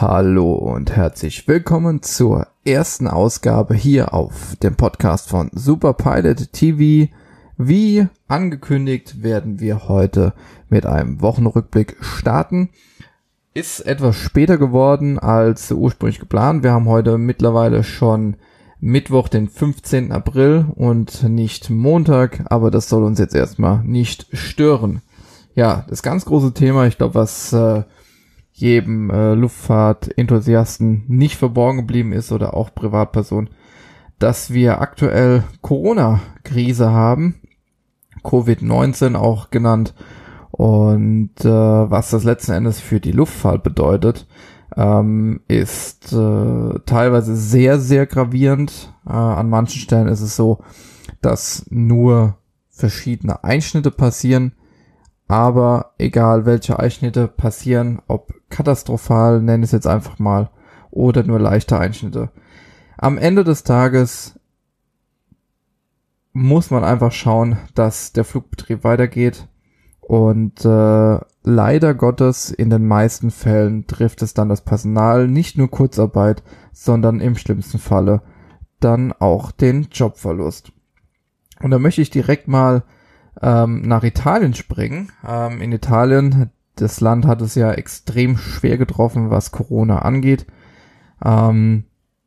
Hallo und herzlich willkommen zur ersten Ausgabe hier auf dem Podcast von Superpilot TV. Wie angekündigt werden wir heute mit einem Wochenrückblick starten. Ist etwas später geworden als ursprünglich geplant. Wir haben heute mittlerweile schon Mittwoch, den 15. April und nicht Montag, aber das soll uns jetzt erstmal nicht stören. Ja, das ganz große Thema, ich glaube, was jedem Luftfahrt-Enthusiasten nicht verborgen geblieben ist oder auch Privatperson, dass wir aktuell Corona-Krise haben, Covid-19 auch genannt, und was das letzten Endes für die Luftfahrt bedeutet, ist teilweise sehr, sehr gravierend. An manchen Stellen ist es so, dass nur verschiedene Einschnitte passieren, aber egal welche Einschnitte passieren, ob katastrophal, nenne ich es jetzt einfach mal, oder nur leichte Einschnitte. Am Ende des Tages muss man einfach schauen, dass der Flugbetrieb weitergeht und leider Gottes in den meisten Fällen trifft es dann das Personal, nicht nur Kurzarbeit, sondern im schlimmsten Falle dann auch den Jobverlust. Und da möchte ich direkt mal nach Italien springen. In Italien, das Land hat es ja extrem schwer getroffen, was Corona angeht. Und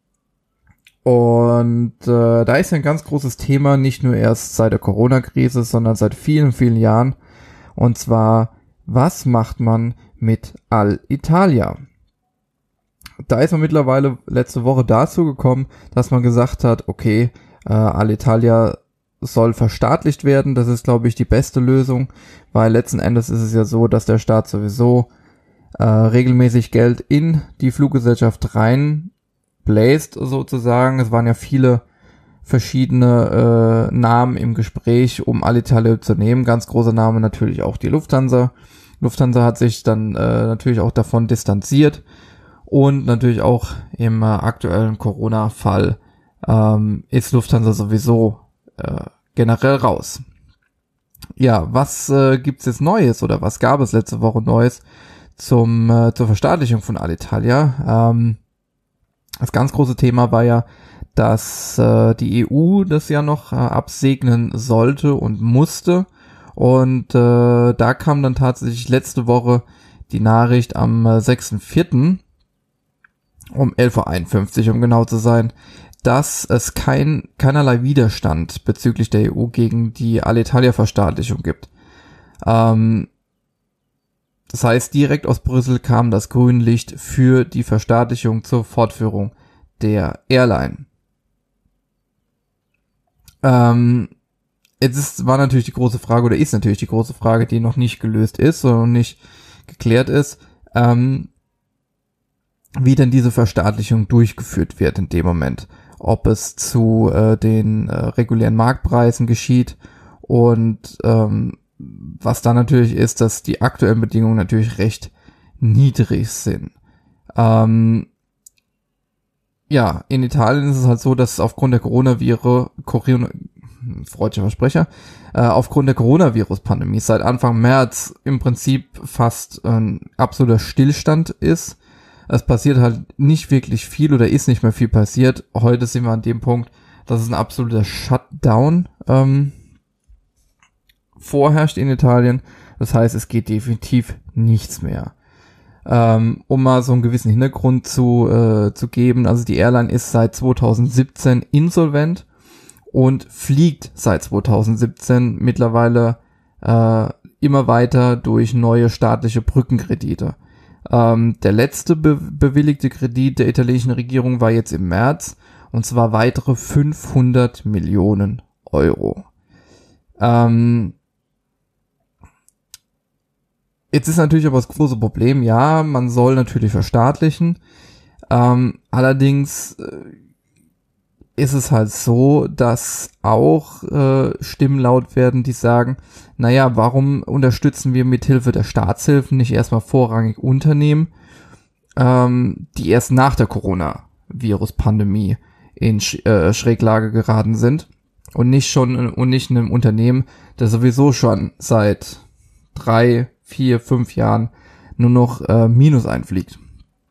da ist ja ein ganz großes Thema, nicht nur erst seit der Corona-Krise, sondern seit vielen, vielen Jahren. Und zwar, was macht man mit Alitalia? Da ist man mittlerweile letzte Woche dazu gekommen, dass man gesagt hat, okay, Alitalia soll verstaatlicht werden. Das ist, glaube ich, die beste Lösung, weil letzten Endes ist es ja so, dass der Staat sowieso regelmäßig Geld in die Fluggesellschaft reinbläst, sozusagen. Es waren ja viele verschiedene Namen im Gespräch, um Alitalia zu nehmen. Ganz großer Name natürlich auch die Lufthansa. Lufthansa hat sich dann natürlich auch davon distanziert und natürlich auch im aktuellen Corona-Fall ist Lufthansa sowieso generell raus. Ja, was gibt's jetzt Neues oder was gab es letzte Woche Neues zur Verstaatlichung von Alitalia? Das ganz große Thema war ja, dass die EU das ja noch absegnen sollte und musste, und da kam dann tatsächlich letzte Woche die Nachricht am 6.4. um 11.51 Uhr, um genau zu sein, dass es keinerlei Widerstand bezüglich der EU gegen die Alitalia-Verstaatlichung gibt. Das heißt, direkt aus Brüssel kam das grüne Licht für die Verstaatlichung zur Fortführung der Airline. War natürlich die große Frage, oder ist natürlich die große Frage, die noch nicht gelöst ist oder nicht geklärt ist, wie denn diese Verstaatlichung durchgeführt wird in dem Moment. Ob es zu den regulären Marktpreisen geschieht, und was dann natürlich ist, dass die aktuellen Bedingungen natürlich recht niedrig sind. Ja, in Italien ist es halt so, dass aufgrund der aufgrund der Coronavirus-Pandemie seit Anfang März im Prinzip fast ein absoluter Stillstand ist. Es passiert halt nicht wirklich viel oder ist nicht mehr viel passiert. Heute sind wir an dem Punkt, dass es ein absoluter Shutdown vorherrscht in Italien. Das heißt, es geht definitiv nichts mehr. Um mal so einen gewissen Hintergrund zu geben, also die Airline ist seit 2017 insolvent und fliegt seit 2017 mittlerweile immer weiter durch neue staatliche Brückenkredite. Der letzte bewilligte Kredit der italienischen Regierung war jetzt im März, und zwar weitere 500 Millionen Euro. Jetzt ist natürlich aber das große Problem, ja, man soll natürlich verstaatlichen, allerdings ist es halt so, dass auch Stimmen laut werden, die sagen, naja, warum unterstützen wir mithilfe der Staatshilfen nicht erstmal vorrangig Unternehmen, die erst nach der Coronavirus-Pandemie in Schräglage geraten sind, und nicht einem Unternehmen, das sowieso schon seit 3, 4, 5 Jahren nur noch Minus einfliegt.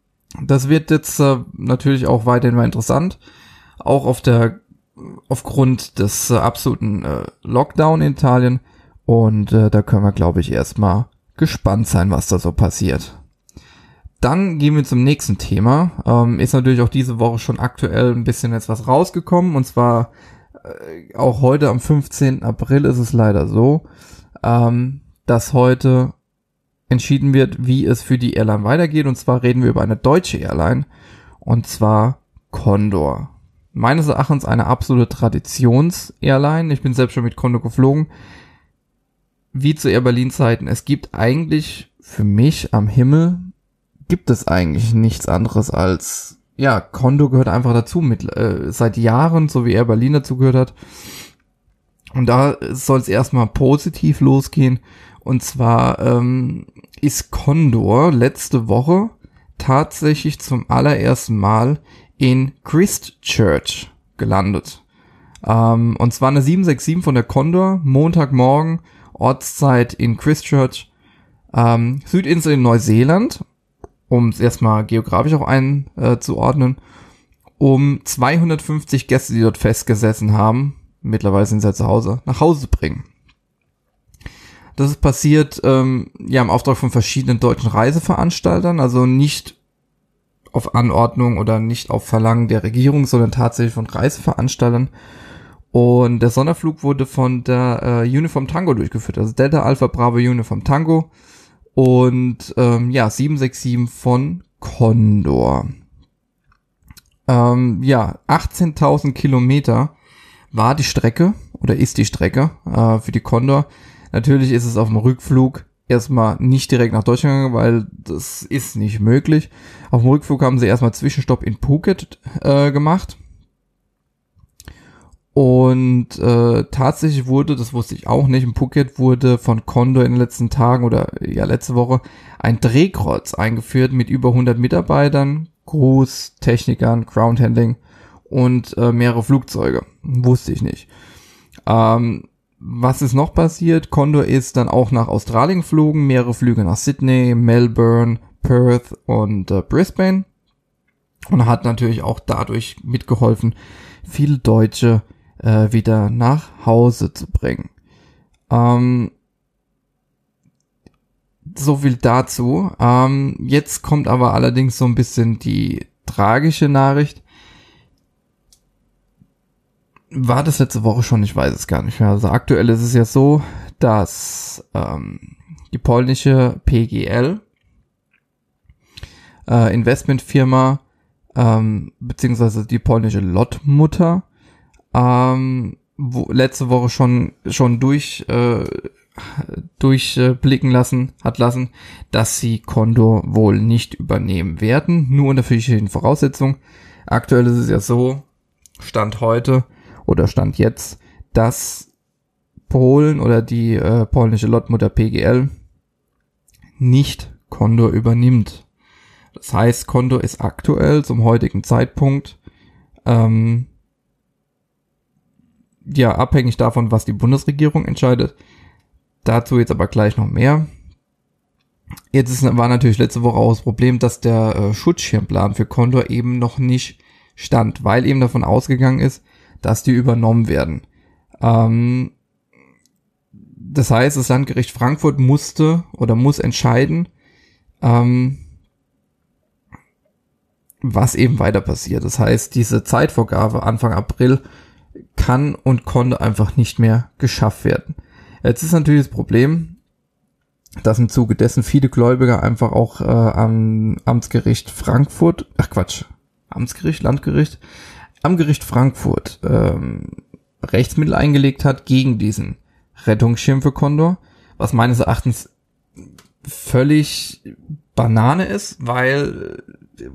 Das wird jetzt natürlich auch weiterhin mal interessant, auch aufgrund des absoluten Lockdown in Italien. Und da können wir, glaube ich, erstmal gespannt sein, was da so passiert. Dann gehen wir zum nächsten Thema. Ist natürlich auch diese Woche schon aktuell ein bisschen jetzt was rausgekommen. Und zwar auch heute am 15. April ist es leider so, dass heute entschieden wird, wie es für die Airline weitergeht. Und zwar reden wir über eine deutsche Airline. Und zwar Condor. Meines Erachtens eine absolute Traditions-Airline. Ich bin selbst schon mit Condor geflogen. Wie zu Air Berlin Zeiten. Es gibt eigentlich für mich am Himmel gibt es eigentlich nichts anderes als, ja, Condor gehört einfach dazu seit Jahren, so wie Air Berlin dazu gehört hat. Und da soll es erstmal positiv losgehen. Und zwar ist Condor letzte Woche tatsächlich zum allerersten Mal in Christchurch gelandet. Und zwar eine 767 von der Condor, Montagmorgen, Ortszeit in Christchurch, Südinsel in Neuseeland, um es erstmal geografisch auch einzuordnen, um 250 Gäste, die dort festgesessen haben, mittlerweile sind sie ja nach Hause zu bringen. Das ist passiert im Auftrag von verschiedenen deutschen Reiseveranstaltern, also nicht auf Anordnung oder nicht auf Verlangen der Regierung, sondern tatsächlich von Reiseveranstaltern. Und der Sonderflug wurde von der Uniform Tango durchgeführt, also Delta Alpha Bravo Uniform Tango und 767 von Condor. 18.000 Kilometer war die Strecke oder ist die Strecke für die Condor. Natürlich ist es auf dem Rückflug erstmal nicht direkt nach Deutschland gegangen, weil das ist nicht möglich. Auf dem Rückflug haben sie erstmal Zwischenstopp in Phuket gemacht. Und tatsächlich wurde, das wusste ich auch nicht, in Phuket wurde von Condor in den letzten Tagen oder letzte Woche ein Drehkreuz eingeführt mit über 100 Mitarbeitern, Crews, Technikern, Groundhandling und mehrere Flugzeuge. Wusste ich nicht. Was ist noch passiert? Condor ist dann auch nach Australien geflogen, mehrere Flüge nach Sydney, Melbourne, Perth und Brisbane und hat natürlich auch dadurch mitgeholfen, viele Deutsche wieder nach Hause zu bringen. So viel dazu. Jetzt kommt aber allerdings so ein bisschen die tragische Nachricht. War das letzte Woche schon? Ich weiß es gar nicht mehr. Also aktuell ist es ja so, dass die polnische PGL Investmentfirma beziehungsweise die polnische Lottmutter letzte Woche schon durchblicken lassen, dass sie Condor wohl nicht übernehmen werden, nur unter verschiedenen Voraussetzungen. Aktuell ist es ja so, Stand heute oder Stand jetzt, dass Polen oder die polnische Lottmutter PGL nicht Condor übernimmt. Das heißt, Condor ist aktuell zum heutigen Zeitpunkt abhängig davon, was die Bundesregierung entscheidet. Dazu jetzt aber gleich noch mehr. War natürlich letzte Woche auch das Problem, dass der Schutzschirmplan für Condor eben noch nicht stand, weil eben davon ausgegangen ist, dass die übernommen werden. Das heißt, das Landgericht Frankfurt muss entscheiden, was eben weiter passiert. Das heißt, diese Zeitvorgabe Anfang April kann und konnte einfach nicht mehr geschafft werden. Jetzt ist natürlich das Landgericht Frankfurt Rechtsmittel eingelegt hat gegen diesen Rettungsschirm für Condor, was meines Erachtens völlig Banane ist, weil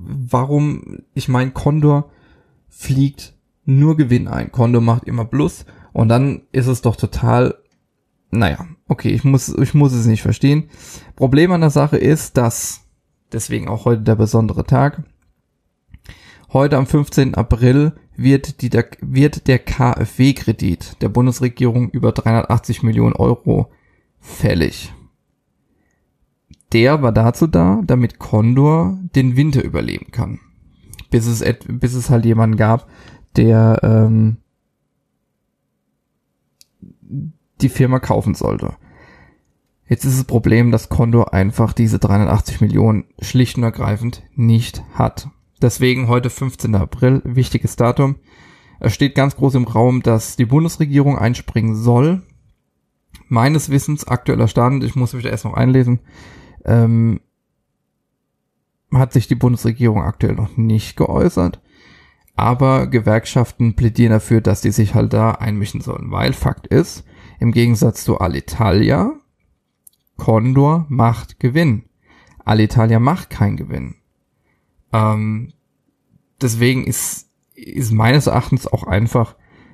Condor fliegt nur Gewinn ein. Condor macht immer Plus und dann ist es doch total, ich muss es nicht verstehen. Problem an der Sache ist, dass, deswegen auch heute der besondere Tag, heute am 15. April wird der KfW-Kredit der Bundesregierung über 380 Millionen Euro fällig. Der war dazu da, damit Condor den Winter überleben kann. Bis es halt jemanden gab, der die Firma kaufen sollte. Jetzt ist das Problem, dass Condor einfach diese 380 Millionen schlicht und ergreifend nicht hat. Deswegen heute 15. April, wichtiges Datum. Es steht ganz groß im Raum, dass die Bundesregierung einspringen soll. Meines Wissens, aktueller Stand, ich muss mich da erst noch einlesen, hat sich die Bundesregierung aktuell noch nicht geäußert. Aber Gewerkschaften plädieren dafür, dass die sich halt da einmischen sollen. Weil Fakt ist, im Gegensatz zu Alitalia, Condor macht Gewinn. Alitalia macht keinen Gewinn. Deswegen ist meines Erachtens auch einfach,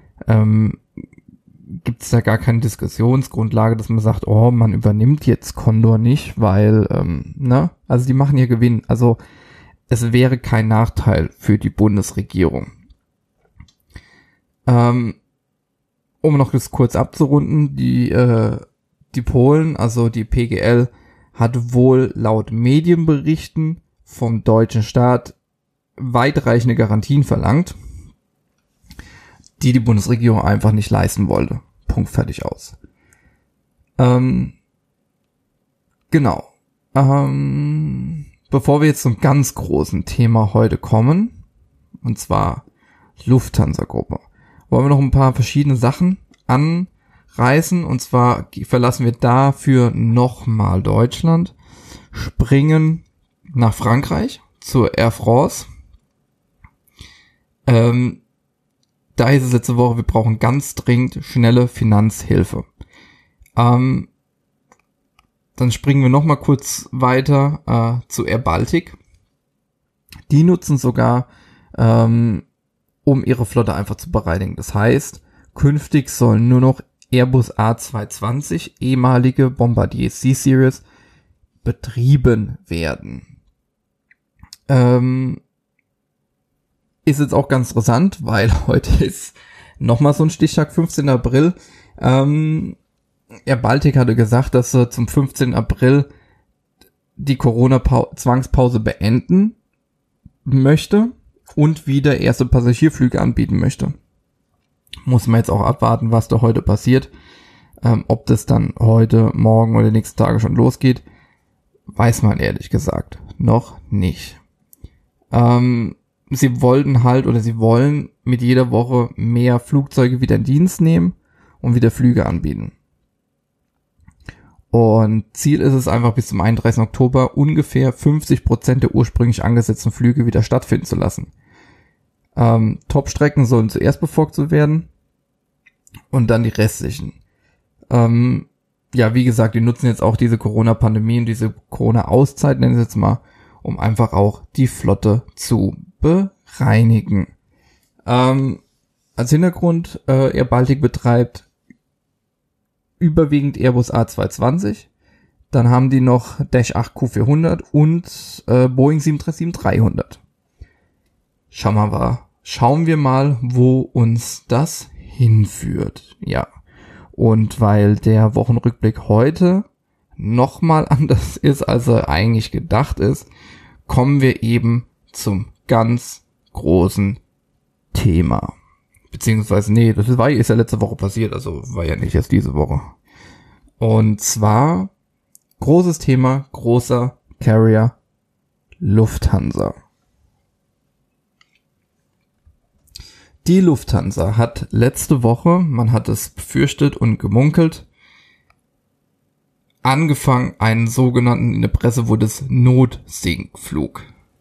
gibt es da gar keine Diskussionsgrundlage, dass man sagt, oh, man übernimmt jetzt Condor nicht, weil, also die machen hier Gewinn. Also es wäre kein Nachteil für die Bundesregierung. Um noch das kurz abzurunden, die Polen, also die PGL, hat wohl laut Medienberichten vom deutschen Staat weitreichende Garantien verlangt, die Bundesregierung einfach nicht leisten wollte. Punkt, fertig, aus. Genau. Bevor wir jetzt zum ganz großen Thema heute kommen, und zwar Lufthansa-Gruppe, wollen wir noch ein paar verschiedene Sachen anreißen, und zwar verlassen wir dafür nochmal Deutschland, springen nach Frankreich zur Air France. Da hieß es letzte Woche, wir brauchen ganz dringend schnelle Finanzhilfe. Dann springen wir nochmal kurz weiter zu Air Baltic. Die nutzen sogar, um ihre Flotte einfach zu bereinigen. Das heißt, künftig sollen nur noch Airbus A220, ehemalige Bombardier C-Series, betrieben werden. Ist jetzt auch ganz interessant, weil heute ist nochmal so ein Stichtag, 15. April. Air Baltic hatte gesagt, dass sie zum 15. April die Corona-Zwangspause beenden möchte und wieder erste Passagierflüge anbieten möchte. Muss man jetzt auch abwarten, was da heute passiert. Ob das dann heute, morgen oder die nächsten Tage schon losgeht, weiß man ehrlich gesagt noch nicht. Sie wollen mit jeder Woche mehr Flugzeuge wieder in Dienst nehmen und wieder Flüge anbieten. Und Ziel ist es einfach, bis zum 31. Oktober ungefähr 50% der ursprünglich angesetzten Flüge wieder stattfinden zu lassen. Top-Strecken sollen zuerst bevorzugt werden und dann die restlichen. Wie gesagt, die nutzen jetzt auch diese Corona-Pandemie und diese Corona-Auszeit, nennen sie jetzt mal, um einfach auch die Flotte zu bereinigen. Als Hintergrund, Air Baltic betreibt überwiegend Airbus A220, dann haben die noch Dash 8 Q400 und Boeing 737-300. Schauen wir mal, wo uns das hinführt. Ja, und weil der Wochenrückblick heute nochmal anders ist, als er eigentlich gedacht ist, kommen wir eben zum ganz großen Thema. Beziehungsweise, ist ja letzte Woche passiert, also war ja nicht erst diese Woche. Und zwar, großes Thema, großer Carrier, Lufthansa. Die Lufthansa hat letzte Woche, man hat es befürchtet und gemunkelt, angefangen, einen sogenannten, in der Presse wurde es Notsinkflug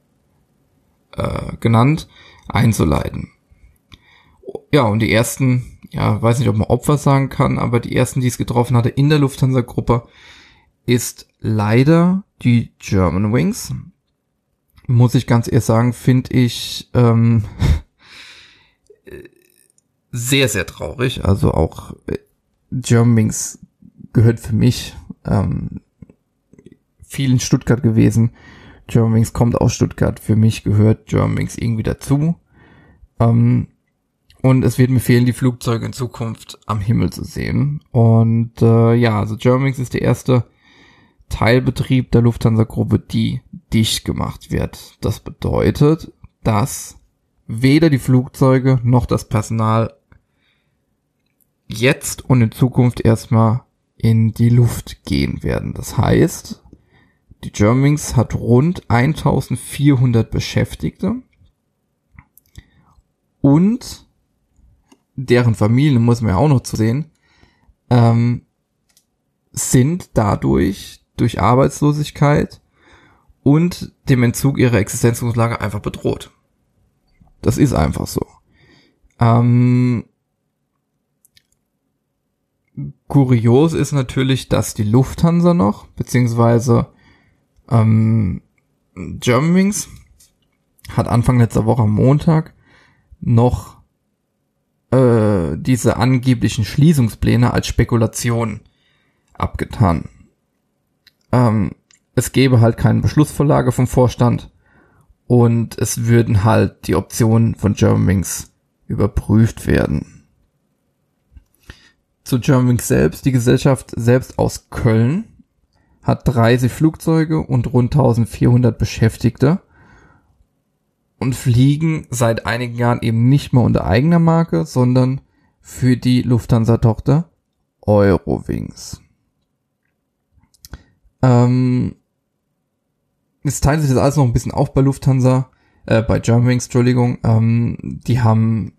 genannt, einzuleiten. Ja, und die ersten, weiß nicht, ob man Opfer sagen kann, aber die ersten, die es getroffen hatte in der Lufthansa-Gruppe, ist leider die Germanwings. Muss ich ganz ehrlich sagen, finde ich sehr, sehr traurig. Also auch Germanwings gehört für mich viel in Stuttgart gewesen. Germanwings kommt aus Stuttgart. Für mich gehört Germanwings irgendwie dazu. Und es wird mir fehlen, die Flugzeuge in Zukunft am Himmel zu sehen. Und also Germanwings ist der erste Teilbetrieb der Lufthansa-Gruppe, die dicht gemacht wird. Das bedeutet, dass weder die Flugzeuge noch das Personal jetzt und in Zukunft erstmal in die Luft gehen werden. Das heißt, die Germanwings hat rund 1400 Beschäftigte und deren Familien, muss man ja auch noch zu sehen, sind dadurch durch Arbeitslosigkeit und dem Entzug ihrer Existenzgrundlage einfach bedroht. Das ist einfach so. Kurios ist natürlich, dass die Lufthansa noch, beziehungsweise Germanwings hat Anfang letzter Woche am Montag noch diese angeblichen Schließungspläne als Spekulation abgetan. Es gäbe halt keine Beschlussvorlage vom Vorstand und es würden halt die Optionen von Germanwings überprüft werden. Zu Germanwings selbst, die Gesellschaft selbst aus Köln hat 30 Flugzeuge und rund 1400 Beschäftigte und fliegen seit einigen Jahren eben nicht mehr unter eigener Marke, sondern für die Lufthansa-Tochter Eurowings. Es teilt sich das alles noch ein bisschen auf bei Lufthansa, bei Germanwings, Entschuldigung. Die haben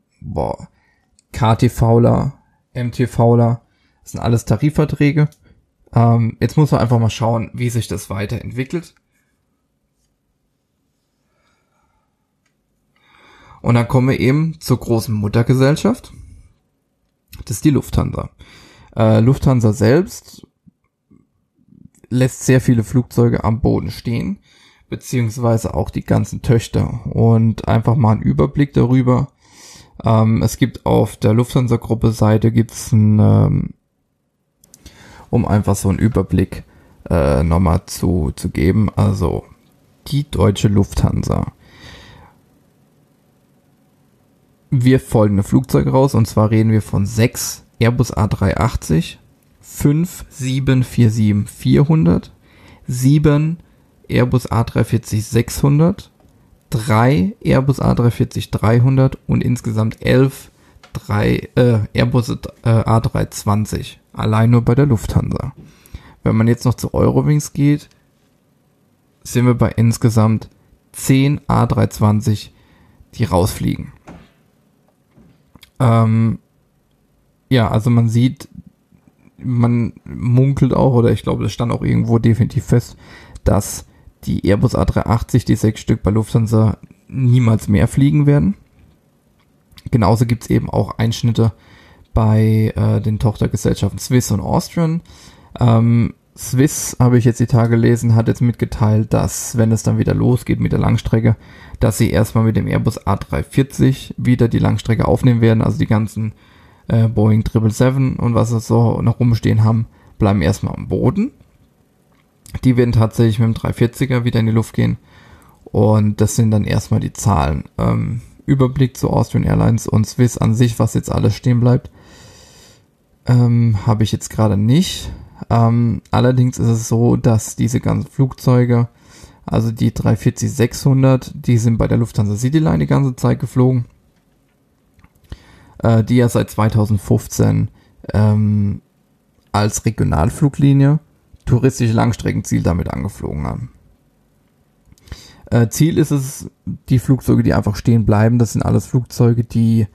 KTVler, MTVler, das sind alles Tarifverträge. Jetzt muss man einfach mal schauen, wie sich das weiterentwickelt. Und dann kommen wir eben zur großen Muttergesellschaft. Das ist die Lufthansa. Lufthansa selbst lässt sehr viele Flugzeuge am Boden stehen, beziehungsweise auch die ganzen Töchter. Und einfach mal einen Überblick darüber. Es gibt auf der Lufthansa-Gruppe-Seite gibt's um einfach so einen Überblick nochmal zu geben. Also die deutsche Lufthansa wirft folgende Flugzeuge raus, und zwar reden wir von 6 Airbus A380, 5 747-400, 7 Airbus A340-600, 3 Airbus A340-300 und insgesamt 11 Airbus A320, allein nur bei der Lufthansa. Wenn man jetzt noch zu Eurowings geht, sind wir bei insgesamt 10 A320, die rausfliegen. Also man sieht, man munkelt auch, oder ich glaube, das stand auch irgendwo definitiv fest, dass die Airbus A380, die 6 Stück bei Lufthansa, niemals mehr fliegen werden. Genauso gibt's eben auch Einschnitte bei den Tochtergesellschaften Swiss und Austrian. Swiss, habe ich jetzt die Tage gelesen, hat jetzt mitgeteilt, dass, wenn es dann wieder losgeht mit der Langstrecke, dass sie erstmal mit dem Airbus A340 wieder die Langstrecke aufnehmen werden. Also die ganzen Boeing 777 und was es so noch rumstehen haben, bleiben erstmal am Boden. Die werden tatsächlich mit dem 340er wieder in die Luft gehen. Und das sind dann erstmal die Zahlen. Überblick zu Austrian Airlines und Swiss an sich, was jetzt alles stehen bleibt, habe ich jetzt gerade nicht. Allerdings ist es so, dass diese ganzen Flugzeuge, also die 340-600, die sind bei der Lufthansa CityLine die ganze Zeit geflogen, die ja seit 2015 als Regionalfluglinie touristische Langstreckenziel damit angeflogen haben. Ziel ist es, die Flugzeuge, die einfach stehen bleiben, das sind alles Flugzeuge, die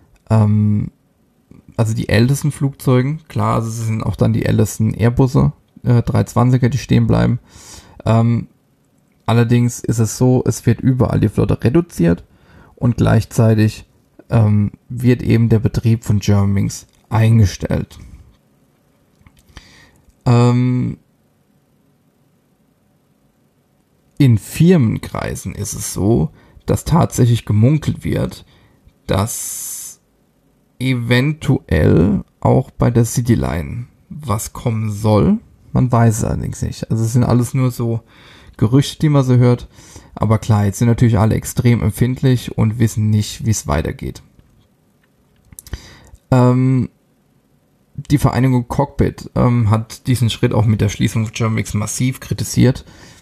also die ältesten Flugzeugen, klar, also es sind auch dann die ältesten Airbusse, 320er, die stehen bleiben. Allerdings ist es so, es wird überall die Flotte reduziert und gleichzeitig wird eben der Betrieb von Germanwings eingestellt. In Firmenkreisen ist es so, dass tatsächlich gemunkelt wird, dass eventuell auch bei der CityLine was kommen soll. Man weiß es allerdings nicht. Also es sind alles nur so Gerüchte, die man so hört. Aber klar, jetzt sind natürlich alle extrem empfindlich und wissen nicht, wie es weitergeht. Die Vereinigung Cockpit hat diesen Schritt auch mit der Schließung von Germanwings massiv kritisiert.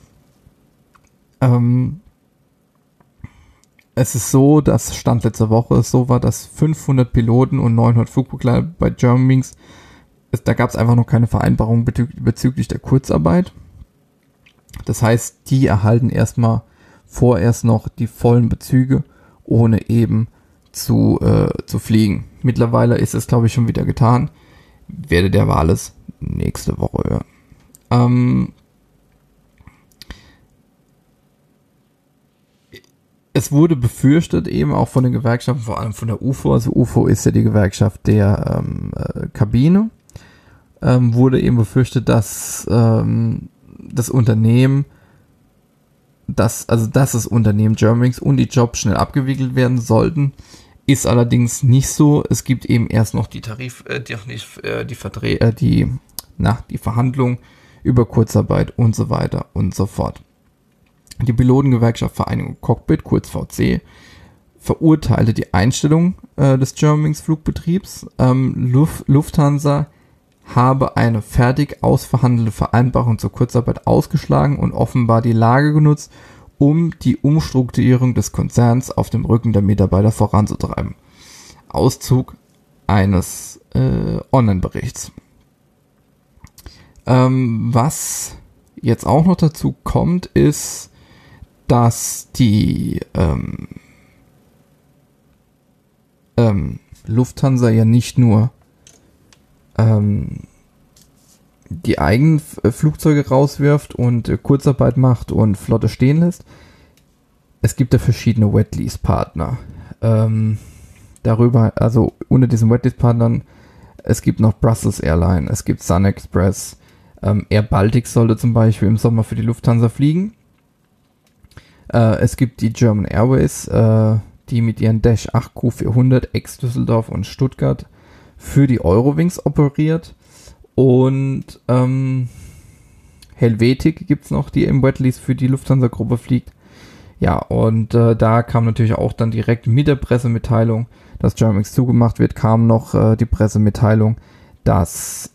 Es ist so, dass Stand letzter Woche es so war, dass 500 Piloten und 900 Flugbegleiter bei Germanwings, da gab es einfach noch keine Vereinbarung bezüglich der Kurzarbeit. Das heißt, die erhalten vorerst noch die vollen Bezüge, ohne eben zu fliegen. Mittlerweile ist es, glaube ich, schon wieder getan. Werdet ihr aber alles nächste Woche hören. Es wurde befürchtet, eben auch von den Gewerkschaften, vor allem von der UFO, also UFO ist ja die Gewerkschaft der Kabine, wurde eben befürchtet, dass das Unternehmen dass das Unternehmen Germanwings und die Jobs schnell abgewickelt werden sollten, ist allerdings nicht so. Es gibt eben erst noch die Verhandlung über Kurzarbeit und so weiter und so fort. Die Pilotengewerkschaft Vereinigung Cockpit, kurz VC, verurteilte die Einstellung des Germanwings Flugbetriebs. Lufthansa habe eine fertig ausverhandelte Vereinbarung zur Kurzarbeit ausgeschlagen und offenbar die Lage genutzt, um die Umstrukturierung des Konzerns auf dem Rücken der Mitarbeiter voranzutreiben. Auszug eines Online-Berichts. Was jetzt auch noch dazu kommt, ist, dass die Lufthansa ja nicht nur die eigenen Flugzeuge rauswirft und Kurzarbeit macht und Flotte stehen lässt. Es gibt ja verschiedene Wetlease-Partner. Darüber, also unter diesen Wetlease-Partnern, es gibt noch Brussels Airline, es gibt Sun Express, Air Baltic sollte zum Beispiel im Sommer für die Lufthansa fliegen. Es gibt die German Airways, die mit ihren Dash 8 Q400 ex-Düsseldorf und Stuttgart für die Eurowings operiert. Und Helvetic gibt es noch, die im Wetlease für die Lufthansa-Gruppe fliegt. Ja, und da kam natürlich auch dann direkt mit der Pressemitteilung, dass Germanwings zugemacht wird, kam noch die Pressemitteilung, dass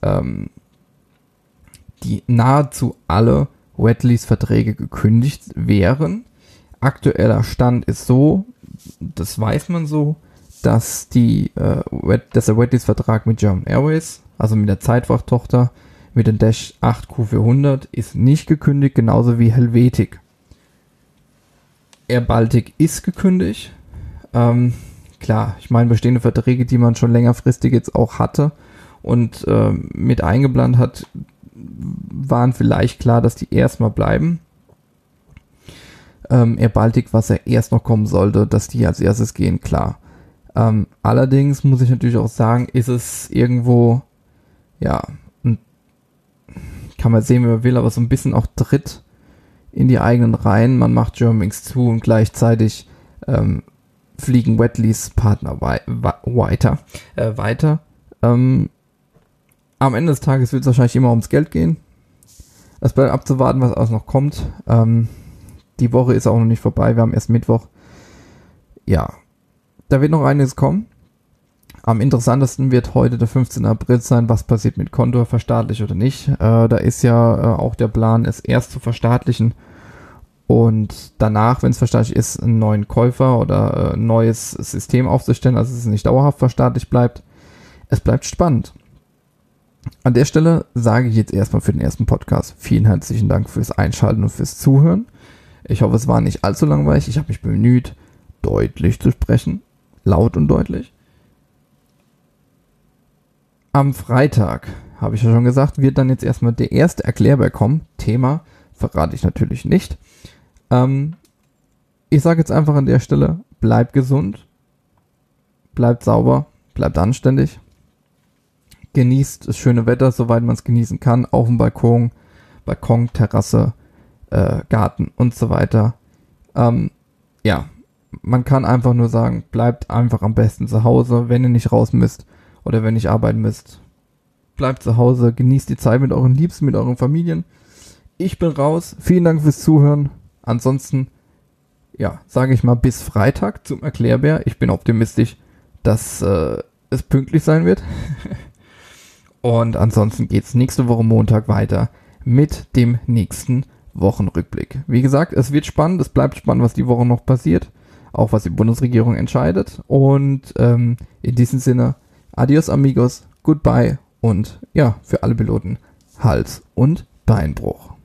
die nahezu alle Wetlease-Verträge gekündigt wären. Aktueller Stand ist so, das weiß man so, dass der Wetlease-Vertrag mit German Airways, also mit der Zeitfrachttochter, mit den Dash 8 Q400, ist nicht gekündigt, genauso wie Helvetic. Air Baltic ist gekündigt. Klar, ich meine, bestehende Verträge, die man schon längerfristig jetzt auch hatte und mit eingeplant hat, waren vielleicht klar, dass die erstmal bleiben. Air Baltic, was ja erst noch kommen sollte, dass die als erstes gehen, klar. Allerdings muss ich natürlich auch sagen, ist es irgendwo, ja, kann man sehen, wie man will, aber so ein bisschen auch Tritt in die eigenen Reihen. Man macht Germanwings zu und gleichzeitig fliegen Wetlease-Partner weiter. Am Ende des Tages wird es wahrscheinlich immer ums Geld gehen. Es bleibt abzuwarten, was alles noch kommt. Die Woche ist auch noch nicht vorbei, wir haben erst Mittwoch. Ja, da wird noch einiges kommen. Am interessantesten wird heute der 15. April sein, was passiert mit Condor, verstaatlicht oder nicht. Da ist ja auch der Plan, es erst zu verstaatlichen und danach, wenn es verstaatlicht ist, einen neuen Käufer oder ein neues System aufzustellen, also dass es nicht dauerhaft verstaatlicht bleibt. Es bleibt spannend. An der Stelle sage ich jetzt erstmal für den ersten Podcast vielen herzlichen Dank fürs Einschalten und fürs Zuhören. Ich hoffe, es war nicht allzu langweilig. Ich habe mich bemüht, deutlich zu sprechen. Laut und deutlich. Am Freitag, habe ich ja schon gesagt, wird dann jetzt erstmal der erste Erklärbär kommen. Thema verrate ich natürlich nicht. Ich sage jetzt einfach an der Stelle, bleibt gesund, bleibt sauber, bleibt anständig. Genießt das schöne Wetter, soweit man es genießen kann, auf dem Balkon, Terrasse, Garten und so weiter. Ja, man kann einfach nur sagen, bleibt einfach am besten zu Hause, wenn ihr nicht raus müsst oder wenn ihr arbeiten müsst. Bleibt zu Hause, genießt die Zeit mit euren Liebsten, mit euren Familien. Ich bin raus, vielen Dank fürs Zuhören. Ansonsten, ja, sage ich mal bis Freitag zum Erklärbär. Ich bin optimistisch, dass es pünktlich sein wird. Und ansonsten geht's nächste Woche Montag weiter mit dem nächsten Wochenrückblick. Wie gesagt, es wird spannend, es bleibt spannend, was die Woche noch passiert, auch was die Bundesregierung entscheidet. Und in diesem Sinne, adios amigos, goodbye und ja, für alle Piloten Hals- und Beinbruch.